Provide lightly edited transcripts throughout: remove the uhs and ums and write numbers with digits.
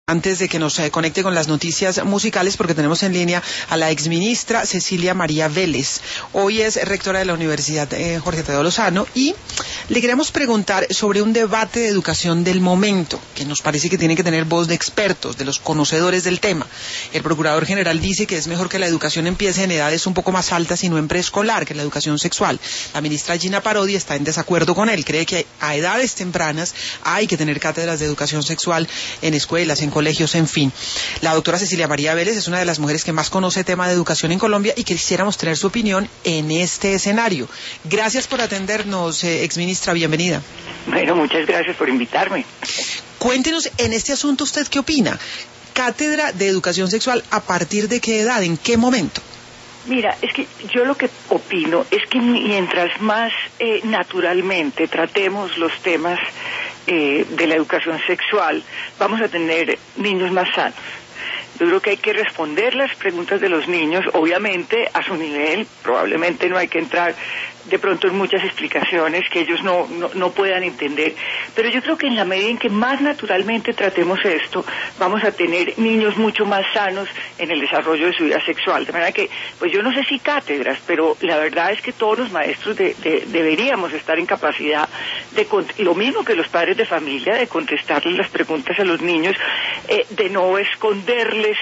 Antes de que nos conecte con las noticias musicales, porque tenemos en línea a la exministra Cecilia María Vélez. Hoy es rectora de la Universidad Jorge Tadeo Lozano y le queremos preguntar sobre un debate de educación del momento, que nos parece que tiene que tener voz de expertos, de los conocedores del tema. El Procurador General dice que es mejor que la educación empiece en edades un poco más altas y no en preescolar, que la educación sexual. La ministra Gina Parodi está en desacuerdo con él, cree que a edades tempranas hay que tener cátedras de educación sexual en escuelas, en colegios, en fin. La doctora Cecilia María Vélez es una de las mujeres que más conoce tema de educación en Colombia y quisiéramos tener su opinión en este escenario. Gracias por atendernos, exministra, bienvenida. Bueno, muchas gracias por invitarme. Cuéntenos en este asunto usted qué opina. Cátedra de educación sexual, ¿a partir de qué edad, en qué momento? Mira, es que yo lo que opino es que mientras más naturalmente tratemos los temas de la educación sexual, vamos a tener niños más sanos. Yo creo que hay que responder las preguntas de los niños, obviamente a su nivel. Probablemente no hay que entrar de pronto en muchas explicaciones que ellos no puedan entender, pero yo creo que en la medida en que más naturalmente tratemos esto, vamos a tener niños mucho más sanos en el desarrollo de su vida sexual. De manera que, pues yo no sé si cátedras, pero la verdad es que todos los maestros deberíamos estar en capacidad de, lo mismo que los padres de familia, de contestarles las preguntas a los niños, de no esconderles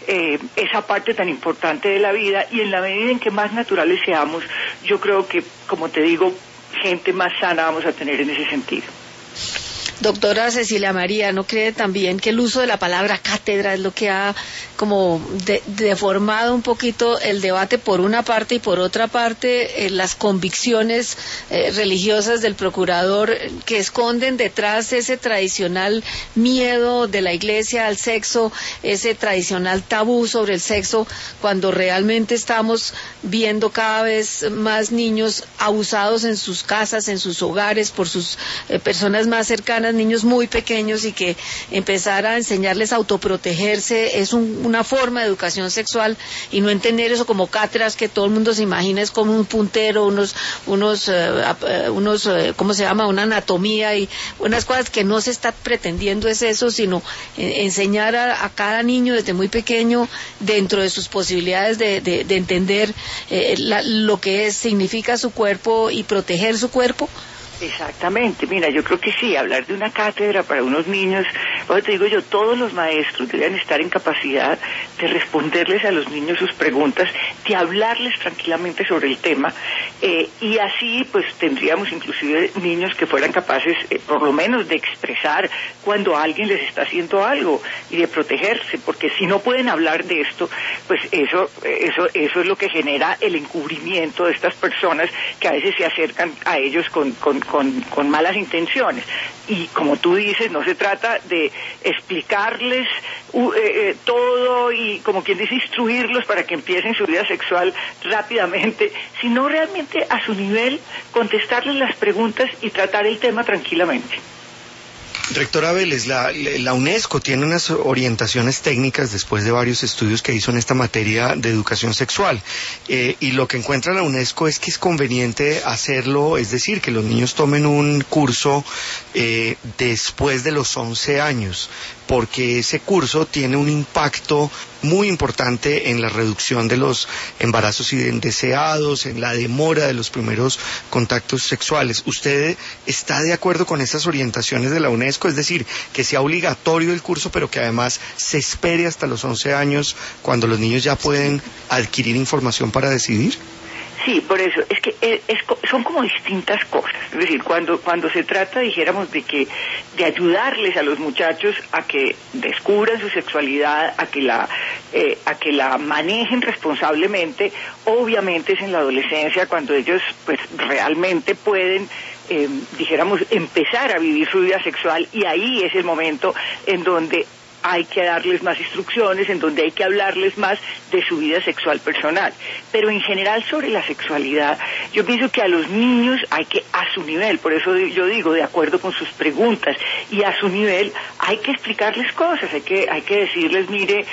esa parte tan importante de la vida, y en la medida en que más naturales seamos, yo creo que, como te digo, gente más sana vamos a tener en ese sentido. Doctora Cecilia María, ¿no cree también que el uso de la palabra cátedra es lo que ha como deformado un poquito el debate por una parte, y por otra parte las convicciones religiosas del procurador, que esconden detrás ese tradicional miedo de la iglesia al sexo, ese tradicional tabú sobre el sexo, cuando realmente estamos viendo cada vez más niños abusados en sus casas, en sus hogares, por sus personas más cercanas, niños muy pequeños, y que empezar a enseñarles a autoprotegerse es una forma de educación sexual, y no entender eso como cátedras que todo el mundo se imagina es como un puntero, unos ¿cómo se llama? Una anatomía y unas cosas que no se está pretendiendo es eso, sino enseñar a cada niño desde muy pequeño, dentro de sus posibilidades de entender lo que significa su cuerpo y proteger su cuerpo. Exactamente, mira, yo creo que sí, hablar de una cátedra para unos niños, te digo yo, todos los maestros deben estar en capacidad de responderles a los niños sus preguntas, de hablarles tranquilamente sobre el tema, y así pues tendríamos inclusive niños que fueran capaces por lo menos de expresar cuando alguien les está haciendo algo y de protegerse, porque si no pueden hablar de esto, pues eso es lo que genera el encubrimiento de estas personas que a veces se acercan a ellos con malas intenciones. Y como tú dices, no se trata de explicarles todo y, como quien dice, instruirlos para que empiecen su vida sexual rápidamente, sino realmente a su nivel contestarles las preguntas y tratar el tema tranquilamente. Rectora Vélez, la UNESCO tiene unas orientaciones técnicas después de varios estudios que hizo en esta materia de educación sexual, y lo que encuentra la UNESCO es que es conveniente hacerlo, es decir, que los niños tomen un curso después de los 11 años, porque ese curso tiene un impacto muy importante en la reducción de los embarazos indeseados, en la demora de los primeros contactos sexuales. ¿Usted está de acuerdo con esas orientaciones de la UNESCO? Es decir, que sea obligatorio el curso, pero que además se espere hasta los 11 años, cuando los niños ya pueden adquirir información para decidir. Sí, por eso, es que son como distintas cosas. Es decir, cuando se trata, dijéramos, de ayudarles a los muchachos a que descubran su sexualidad, a que la manejen responsablemente, obviamente es en la adolescencia cuando ellos pues realmente pueden dijéramos, empezar a vivir su vida sexual, y ahí es el momento en donde hay que darles más instrucciones, en donde hay que hablarles más de su vida sexual personal. Pero en general sobre la sexualidad, yo pienso que a los niños hay que, a su nivel, por eso yo digo, de acuerdo con sus preguntas, y a su nivel hay que explicarles cosas, hay que decirles, mire,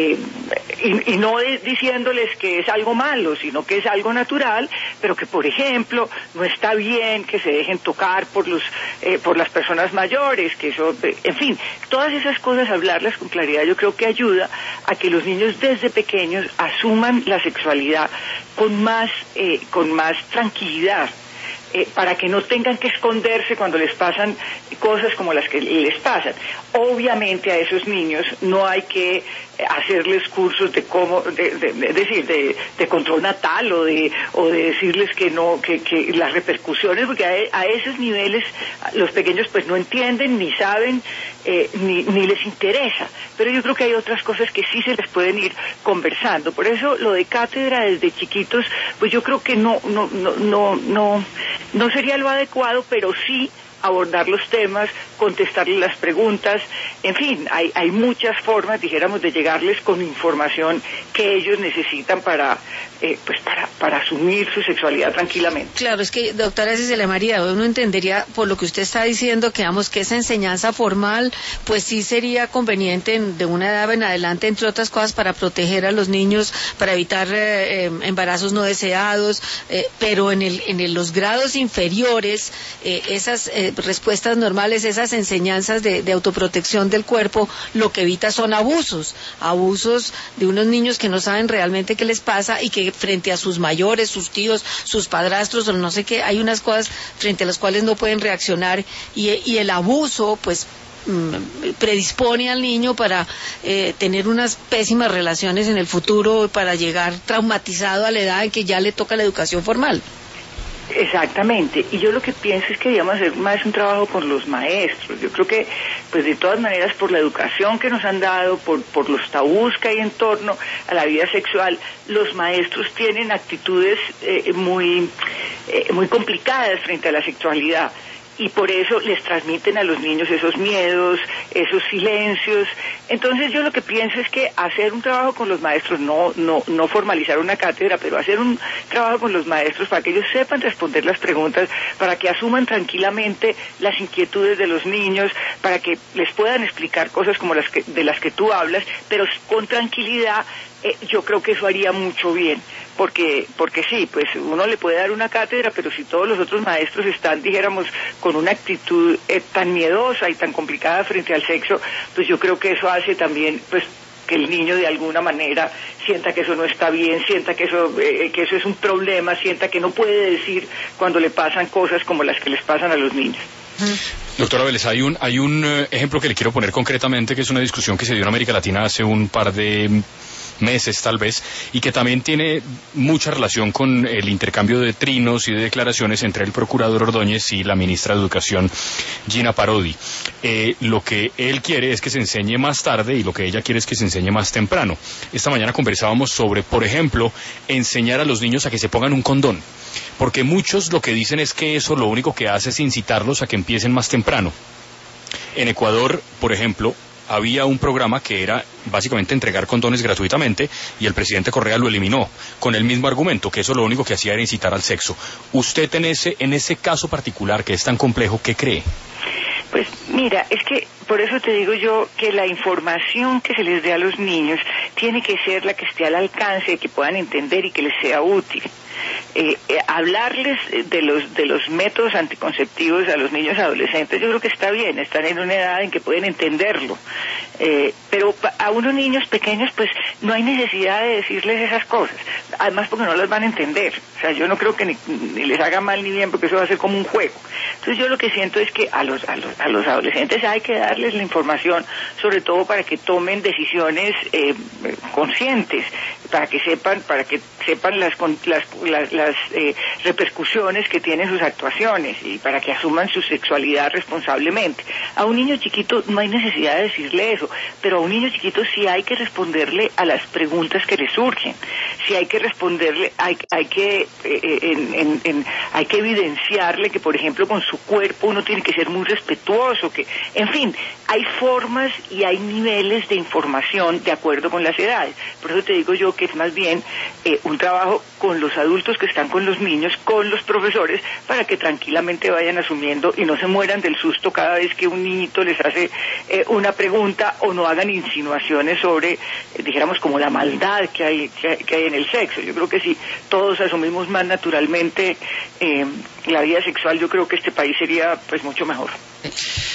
y no diciéndoles que es algo malo, sino que es algo natural, pero que, por ejemplo, no está bien que se dejen tocar por las personas mayores, que eso, en fin, todas esas cosas hablar darlas con claridad, yo creo que ayuda a que los niños desde pequeños asuman la sexualidad con más tranquilidad. Para que no tengan que esconderse cuando les pasan cosas como las que les pasan. Obviamente a esos niños no hay que hacerles cursos de cómo, de control natal o de decirles que no, que las repercusiones, porque a esos niveles los pequeños pues no entienden ni saben ni les interesa. Pero yo creo que hay otras cosas que sí se les pueden ir conversando. Por eso lo de cátedra desde chiquitos, pues yo creo que no sería lo adecuado, pero sí abordar los temas, contestarles las preguntas, en fin, hay muchas formas, dijéramos, de llegarles con información que ellos necesitan para asumir su sexualidad tranquilamente. Claro, es que, doctora Cecilia María, uno entendería por lo que usted está diciendo que, digamos, que esa enseñanza formal, pues sí sería conveniente de una edad en adelante, entre otras cosas, para proteger a los niños, para evitar embarazos no deseados, pero en los grados inferiores, esas respuestas normales, esas enseñanzas de autoprotección del cuerpo, lo que evita son abusos de unos niños que no saben realmente qué les pasa y que frente a sus mayores, sus tíos, sus padrastros o no sé qué, hay unas cosas frente a las cuales no pueden reaccionar y el abuso pues predispone al niño para tener unas pésimas relaciones en el futuro, para llegar traumatizado a la edad en que ya le toca la educación formal. Exactamente, y yo lo que pienso es que debíamos hacer más un trabajo con los maestros. Yo creo que, pues de todas maneras, por la educación que nos han dado, por los tabús que hay en torno a la vida sexual, los maestros tienen actitudes muy complicadas frente a la sexualidad. Y por eso les transmiten a los niños esos miedos, esos silencios. Entonces yo lo que pienso es que hacer un trabajo con los maestros, no formalizar una cátedra, pero hacer un trabajo con los maestros para que ellos sepan responder las preguntas, para que asuman tranquilamente las inquietudes de los niños, para que les puedan explicar cosas como de las que tú hablas, pero con tranquilidad. Yo creo que eso haría mucho bien, porque sí, pues uno le puede dar una cátedra, pero si todos los otros maestros están, dijéramos, con una actitud tan miedosa y tan complicada frente al sexo, pues yo creo que eso hace también, pues, que el niño de alguna manera sienta que eso no está bien, sienta que eso es un problema, sienta que no puede decir cuando le pasan cosas como las que les pasan a los niños. Doctora Vélez, hay un ejemplo que le quiero poner concretamente, que es una discusión que se dio en América Latina hace un par de meses tal vez, y que también tiene mucha relación con el intercambio de trinos y de declaraciones entre el procurador Ordóñez y la ministra de Educación, Gina Parodi. Lo que él quiere es que se enseñe más tarde y lo que ella quiere es que se enseñe más temprano. Esta mañana conversábamos sobre, por ejemplo, enseñar a los niños a que se pongan un condón, porque muchos lo que dicen es que eso lo único que hace es incitarlos a que empiecen más temprano. En Ecuador, por ejemplo, había un programa que era básicamente entregar condones gratuitamente y el presidente Correa lo eliminó con el mismo argumento, que eso lo único que hacía era incitar al sexo. Usted en ese caso particular que es tan complejo, ¿qué cree? Pues mira, es que por eso te digo yo que la información que se les dé a los niños tiene que ser la que esté al alcance, que puedan entender y que les sea útil. Hablarles de los métodos anticonceptivos a los niños adolescentes, yo creo que está bien, están en una edad en que pueden entenderlo, pero a unos niños pequeños pues no hay necesidad de decirles esas cosas, además porque no las van a entender. O sea, yo no creo que ni les haga mal ni bien, porque eso va a ser como un juego. Entonces yo lo que siento es que a los adolescentes hay que darles la información, sobre todo para que tomen decisiones conscientes, para que sepan las repercusiones que tienen sus actuaciones y para que asuman su sexualidad responsablemente. A un niño chiquito no hay necesidad de decirle eso, pero a un niño chiquito sí hay que responderle a las preguntas que le surgen. Sí hay que responderle, hay que evidenciarle que, por ejemplo, con su cuerpo uno tiene que ser muy respetuoso, que, en fin, hay formas y hay niveles de información de acuerdo con las edades. Por eso te digo yo que es más bien un trabajo con los adultos que están con los niños, con los profesores, para que tranquilamente vayan asumiendo y no se mueran del susto cada vez que un niñito les hace una pregunta o no hagan insinuaciones sobre, dijéramos, como la maldad que hay en el sexo. Yo creo que si todos asumimos más naturalmente la vida sexual, yo creo que este país sería pues mucho mejor.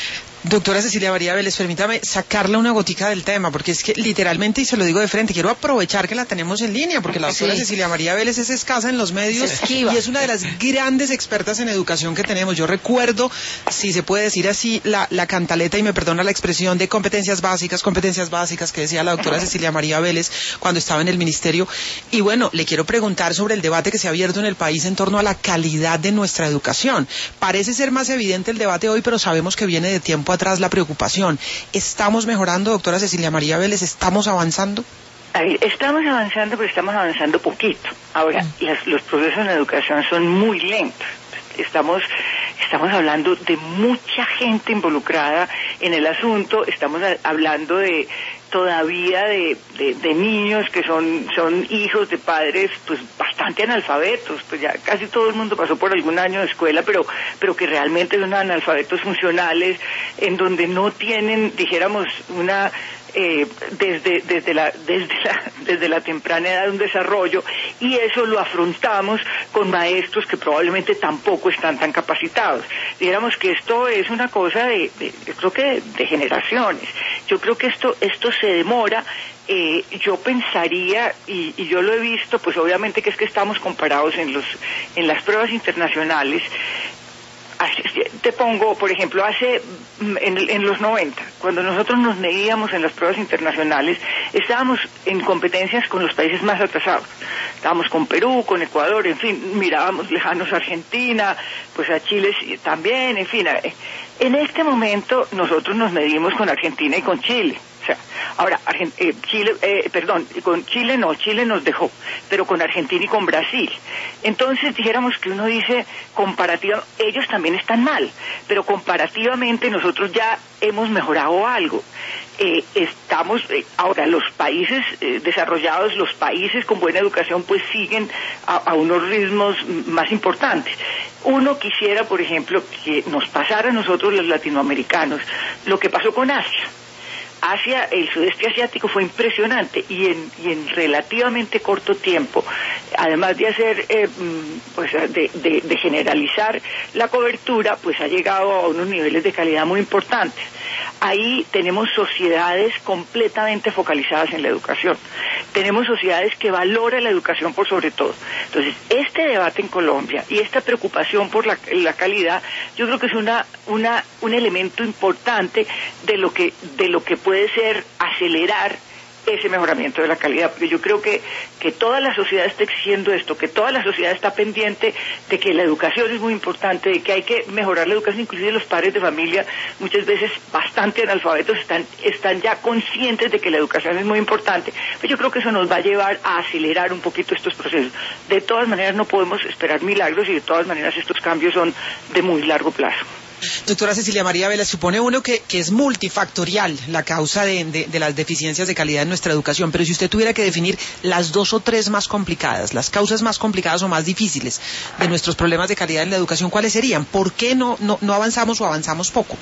Doctora Cecilia María Vélez, permítame sacarle una gotica del tema, porque es que literalmente, y se lo digo de frente, quiero aprovechar que la tenemos en línea, porque la doctora Cecilia María Vélez es escasa en los medios y es una de las grandes expertas en educación que tenemos. Yo recuerdo, si se puede decir así, la cantaleta, y me perdona la expresión, de competencias básicas que decía la doctora Cecilia María Vélez cuando estaba en el ministerio. Y bueno, le quiero preguntar sobre el debate que se ha abierto en el país en torno a la calidad de nuestra educación. Parece ser más evidente el debate hoy, pero sabemos que viene de tiempo atrás la preocupación. ¿Estamos mejorando, doctora Cecilia María Vélez? ¿Estamos avanzando? Estamos avanzando, pero estamos avanzando poquito. Ahora, los procesos en la educación son muy lentos. Estamos hablando de mucha gente involucrada en el asunto, estamos hablando todavía de niños que son hijos de padres pues bastante analfabetos, pues ya casi todo el mundo pasó por algún año de escuela, pero que realmente son analfabetos funcionales, en donde no tienen, dijéramos, una desde la temprana edad un desarrollo, y eso lo afrontamos con maestros que probablemente tampoco están tan capacitados. Dijéramos que esto es una cosa yo creo que de generaciones. Yo creo que esto se demora. Yo pensaría, y yo lo he visto, pues obviamente que es que estamos comparados en las pruebas internacionales. Te pongo, por ejemplo, en los 90, cuando nosotros nos medíamos en las pruebas internacionales, estábamos en competencias con los países más atrasados. Estábamos con Perú, con Ecuador, en fin, mirábamos lejanos a Argentina, pues a Chile también, en fin. En este momento nosotros nos medimos con Argentina y con Chile. O sea, ahora, con Chile no, Chile nos dejó, pero con Argentina y con Brasil. Entonces dijéramos que uno dice, ellos también están mal, pero comparativamente nosotros ya hemos mejorado algo. Ahora los países desarrollados, los países con buena educación, pues siguen a unos ritmos más importantes. Uno quisiera, por ejemplo, que nos pasara a nosotros los latinoamericanos lo que pasó con Asia. El sudeste asiático fue impresionante, y en relativamente corto tiempo, además de hacer, de generalizar la cobertura, pues ha llegado a unos niveles de calidad muy importantes. Ahí tenemos sociedades completamente focalizadas en la educación. Tenemos sociedades que valoran la educación por sobre todo. Entonces, este debate en Colombia y esta preocupación por la calidad, yo creo que es un elemento importante de lo que puede ser acelerar ese mejoramiento de la calidad, porque yo creo que toda la sociedad está exigiendo esto, que toda la sociedad está pendiente de que la educación es muy importante, de que hay que mejorar la educación. Inclusive los padres de familia, muchas veces bastante analfabetos, están ya conscientes de que la educación es muy importante, pero yo creo que eso nos va a llevar a acelerar un poquito estos procesos. De todas maneras no podemos esperar milagros, y de todas maneras estos cambios son de muy largo plazo. Doctora Cecilia María Vélez, supone uno que es multifactorial la causa de las deficiencias de calidad en nuestra educación, pero si usted tuviera que definir las 2 o 3 más complicadas, las causas más complicadas o más difíciles de nuestros problemas de calidad en la educación, ¿cuáles serían? ¿Por qué no avanzamos o avanzamos poco?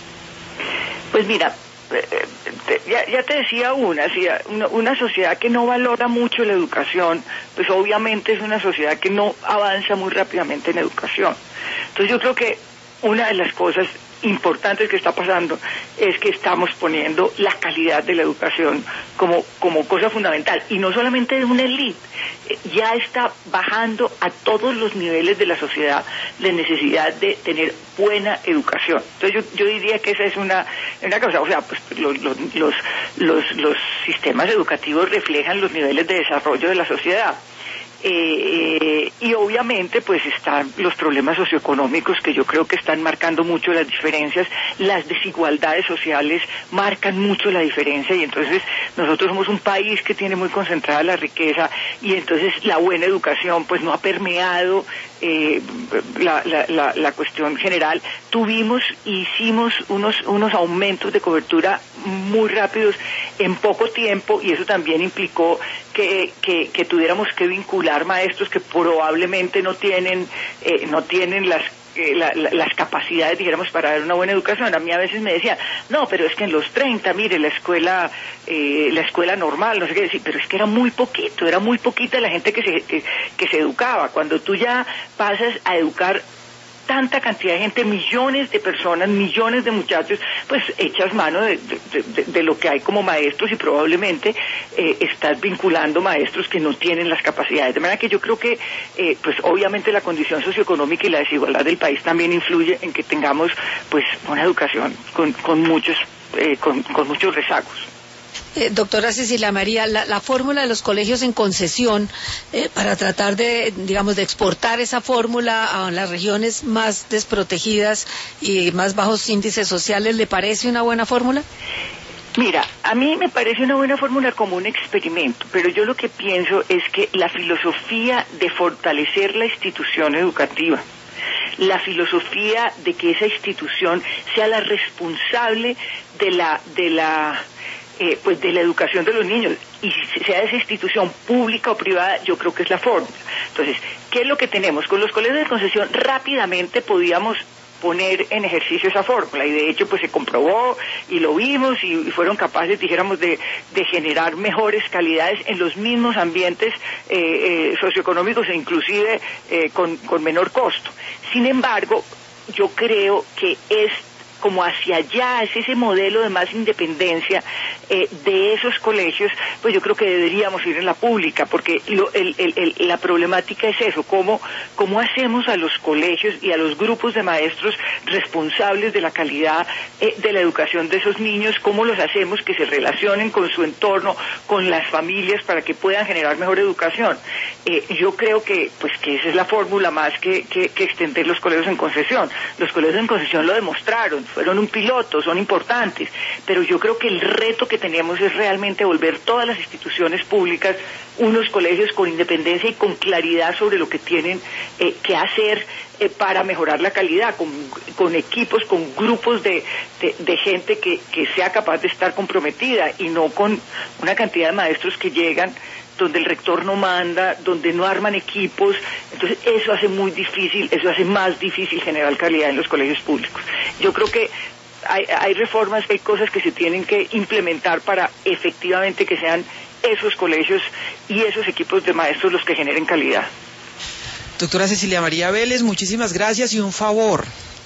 Pues mira, ya te decía una sociedad que no valora mucho la educación, pues obviamente es una sociedad que no avanza muy rápidamente en educación. Entonces yo creo que una de las cosas importantes que está pasando es que estamos poniendo la calidad de la educación como cosa fundamental, y no solamente de una élite, ya está bajando a todos los niveles de la sociedad la necesidad de tener buena educación. Entonces yo diría que esa es una cosa. O sea, pues los sistemas educativos reflejan los niveles de desarrollo de la sociedad. Y obviamente pues están los problemas socioeconómicos, que yo creo que están marcando mucho las diferencias. Las desigualdades sociales marcan mucho la diferencia, y entonces nosotros somos un país que tiene muy concentrada la riqueza, y entonces la buena educación pues no ha permeado la cuestión general. Hicimos unos aumentos de cobertura muy rápidos en poco tiempo, y eso también implicó que tuviéramos que vincular maestros que probablemente no tienen las capacidades, dijéramos, para dar una buena educación. A mí a veces me decían, no, pero es que en los 30, mire, la escuela normal, no sé qué decir, pero es que era muy poquita la gente que se educaba. Cuando tú ya pasas a educar tanta cantidad de gente, millones de personas, millones de muchachos, pues echas mano de lo que hay como maestros y probablemente estás vinculando maestros que no tienen las capacidades. De manera que yo creo que, pues obviamente la condición socioeconómica y la desigualdad del país también influye en que tengamos pues una educación con muchos rezagos. Doctora Cecilia María, la fórmula de los colegios en concesión para tratar de, digamos, de exportar esa fórmula a las regiones más desprotegidas y más bajos índices sociales, ¿le parece una buena fórmula? Mira, a mí me parece una buena fórmula como un experimento, pero yo lo que pienso es que la filosofía de fortalecer la institución educativa, la filosofía de que esa institución sea la responsable de la educación de los niños, y sea esa institución pública o privada, yo creo que es la fórmula. Entonces, ¿qué es lo que tenemos? Con los colegios de concesión rápidamente podíamos poner en ejercicio esa fórmula, y de hecho pues se comprobó y lo vimos y fueron capaces, dijéramos, de generar mejores calidades en los mismos ambientes socioeconómicos e inclusive con menor costo. Sin embargo, yo creo que es como hacia allá, es ese modelo de más independencia de esos colegios, pues yo creo que deberíamos ir en la pública, porque la problemática es eso, cómo hacemos a los colegios y a los grupos de maestros responsables de la calidad de la educación de esos niños, cómo los hacemos que se relacionen con su entorno, con las familias, para que puedan generar mejor educación. Yo creo que esa es la fórmula más que extender los colegios en concesión. Los colegios en concesión lo demostraron, fueron un piloto, son importantes, pero yo creo que el reto que tenemos es realmente volver todas las instituciones públicas unos colegios con independencia y con claridad sobre lo que tienen que hacer para mejorar la calidad, con equipos, con grupos de gente que sea capaz de estar comprometida, y no con una cantidad de maestros que llegan donde el rector no manda, donde no arman equipos. Entonces eso hace más difícil generar calidad en los colegios públicos. Yo creo que hay reformas, hay cosas que se tienen que implementar para efectivamente que sean esos colegios y esos equipos de maestros los que generen calidad. Doctora Cecilia María Vélez, muchísimas gracias, y un favor.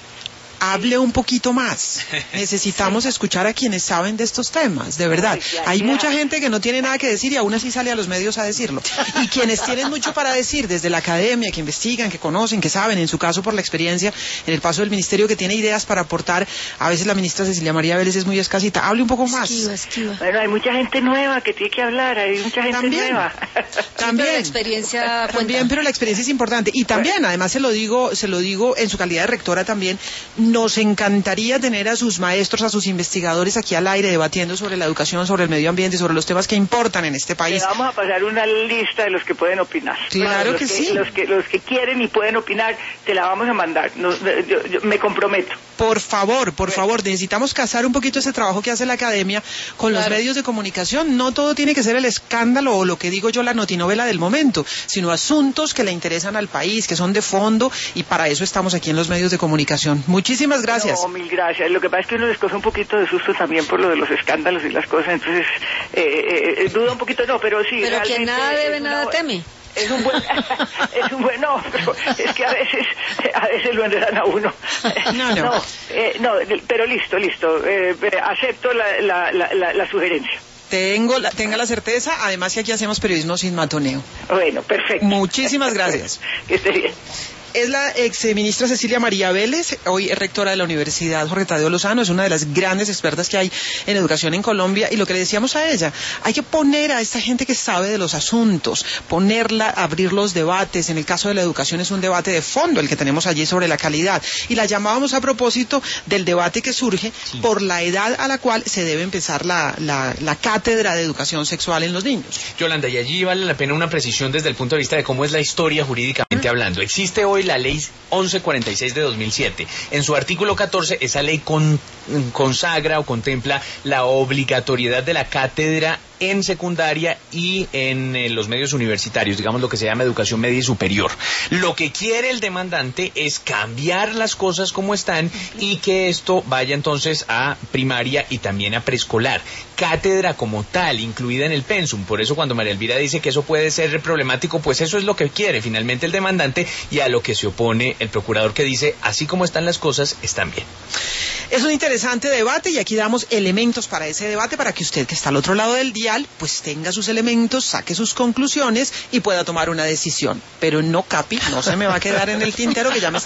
Hable un poquito más. Necesitamos escuchar a quienes saben de estos temas, de verdad. Hay mucha gente que no tiene nada que decir y aún así sale a los medios a decirlo. Y quienes tienen mucho para decir, desde la academia, que investigan, que conocen, que saben, en su caso por la experiencia, en el paso del ministerio, que tiene ideas para aportar. A veces la ministra Cecilia María Vélez es muy escasita. Hable un poco más. Esquiva. Bueno, hay mucha gente nueva que tiene que hablar, hay mucha gente nueva. También, la experiencia también, pero la experiencia es importante. Y también, además se lo digo en su calidad de rectora también, nos encantaría tener a sus maestros, a sus investigadores aquí al aire debatiendo sobre la educación, sobre el medio ambiente, sobre los temas que importan en este país. Le vamos a pasar una lista de los que pueden opinar. Claro que sí. Los que quieren y pueden opinar, te la vamos a mandar. Yo me comprometo. Por favor, necesitamos casar un poquito ese trabajo que hace la academia con los medios de comunicación. No todo tiene que ser el escándalo o lo que digo yo, la notinovela del momento, sino asuntos que le interesan al país, que son de fondo, y para eso estamos aquí en los medios de comunicación. Muchísimas gracias. No, mil gracias. Lo que pasa es que uno les coge un poquito de susto también por lo de los escándalos y las cosas, entonces duda un poquito, pero sí. Pero quien nada debe, nada teme. Es un buen, no, pero es que a veces lo enredan a uno. No, pero listo, acepto la sugerencia. Tenga la certeza, además que aquí hacemos periodismo sin matoneo. Bueno, perfecto. Muchísimas gracias. Que esté bien. Es la exministra Cecilia María Vélez, hoy es rectora de la Universidad Jorge Tadeo Lozano, es una de las grandes expertas que hay en educación en Colombia, y lo que le decíamos a ella, hay que poner a esta gente que sabe de los asuntos, abrir los debates. En el caso de la educación es un debate de fondo el que tenemos allí sobre la calidad, y la llamábamos a propósito del debate que surge por la edad a la cual se debe empezar la cátedra de educación sexual en los niños. Yolanda, y allí vale la pena una precisión desde el punto de vista de cómo es la historia jurídicamente hablando. Existe hoy la ley 1146 de 2007. En su artículo 14, esa ley consagra o contempla la obligatoriedad de la cátedra en secundaria y en los medios universitarios, digamos lo que se llama educación media y superior. Lo que quiere el demandante es cambiar las cosas como están y que esto vaya entonces a primaria y también a preescolar. Cátedra como tal, incluida en el pensum. Por eso cuando María Elvira dice que eso puede ser problemático, pues eso es lo que quiere finalmente el demandante y a lo que se opone el procurador, que dice, así como están las cosas, están bien. Es un interesante debate y aquí damos elementos para ese debate para que usted, que está al otro lado del dial, pues tenga sus elementos, saque sus conclusiones y pueda tomar una decisión. Pero no, Capi, no se me va a quedar en el tintero, que ya me está